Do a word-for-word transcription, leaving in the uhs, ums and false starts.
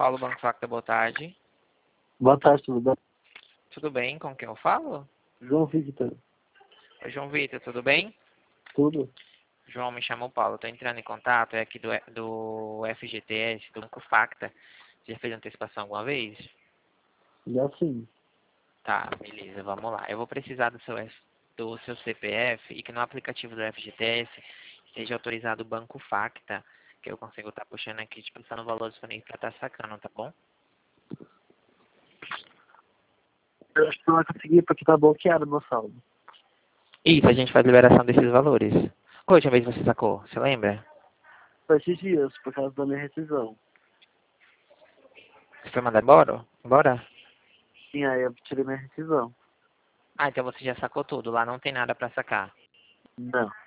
Paulo, Banco Facta, boa tarde. Boa tarde, tudo bem? Tudo bem? Com quem eu falo? João Victor. Oi, João Vitor, tudo bem? Tudo? João, me chamou Paulo, estou entrando em contato, é aqui do, do F G T S, do Banco Facta. Você já fez antecipação alguma vez? Já sim. Tá, beleza, vamos lá. Eu vou precisar do seu, F- do seu C P F e que no aplicativo do F G T S seja autorizado o Banco Facta, que eu consigo estar puxando aqui, te passando o valor disponível para estar sacando, tá bom? Eu acho que não vai conseguir porque tá bloqueado o meu saldo. Isso, a gente faz liberação desses valores. Qual a última vez você sacou? Você lembra? Foi esses dias, por causa da minha rescisão. Você foi mandado embora? Embora? Sim, aí eu tirei minha rescisão. Ah, então você já sacou tudo. Lá não tem nada para sacar. Não.